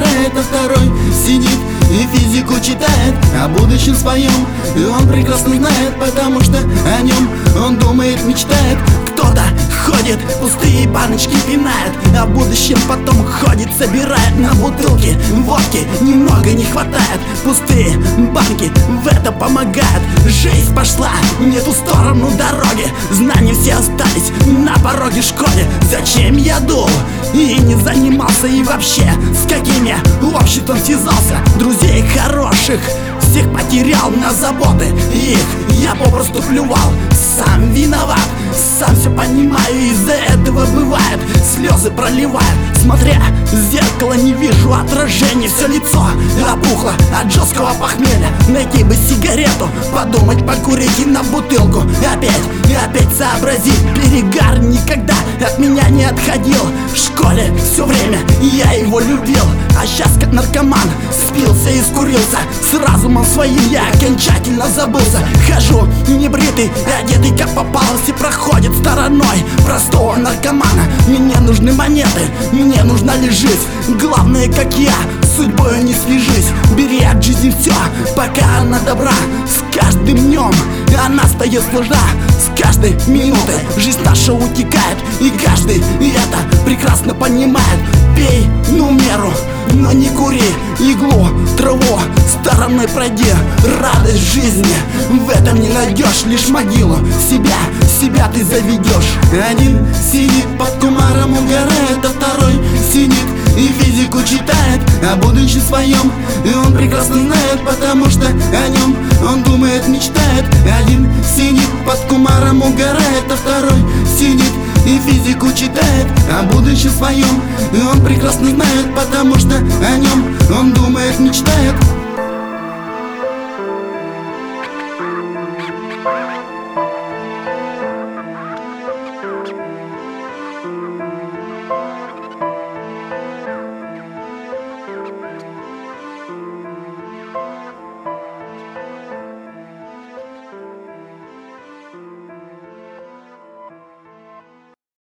угорает, а второй сидит и физику читает о будущем своем. И он прекрасно знает, потому что о нем он думает, мечтает. Кто-то ходит, пустые баночки пинает, а в будущем потом ходит, собирает на бутылки водки. Немного не хватает, пустые банки в это помогают. Жизнь пошла не ту сторону дороги, знания все остались на пороге школы. Зачем я дул и не занимался, и вообще с какими обществом связался? Друзей хороших всех потерял на заботы их, я попросту плювал. Сам виноват, сам все понимаю, из-за этого бывает слезы проливает. Смотря в зеркало, не вижу отражения, все лицо опухло от жесткого похмелья. Найти бы сигарету, подумать, покурить и на бутылку. Опять сообразить, перегар никогда от меня не отходил. В школе все время я его любил, а сейчас как наркоман спился и скурился. С разумом своим я окончательно забылся. Хожу небритый, одетый как попалось, и проходит стороной простого наркомана. Мне нужны монеты, мне нужна лишь жизнь. Главное, как я, с судьбой не свяжись. Бери от жизни все, пока она добра. С каждым днем она стает сложна, с каждой минутой жизнь наша утекает, и каждый это прекрасно понимает. Пей, меру, но не кури иглу, траву стороной пройди. Радость жизни в этом не найдешь, лишь могилу себя ты заведешь. Один сидит под кумаром, угорает, а второй сидит и физику читает о будущем своем. И он прекрасно знает, потому что о нем он думает, мечтает. Один сидит под кумаром, угорает, а второй сидит и физику читает о будущем своем. И он прекрасно знает, потому что о нем он думает, мечтает.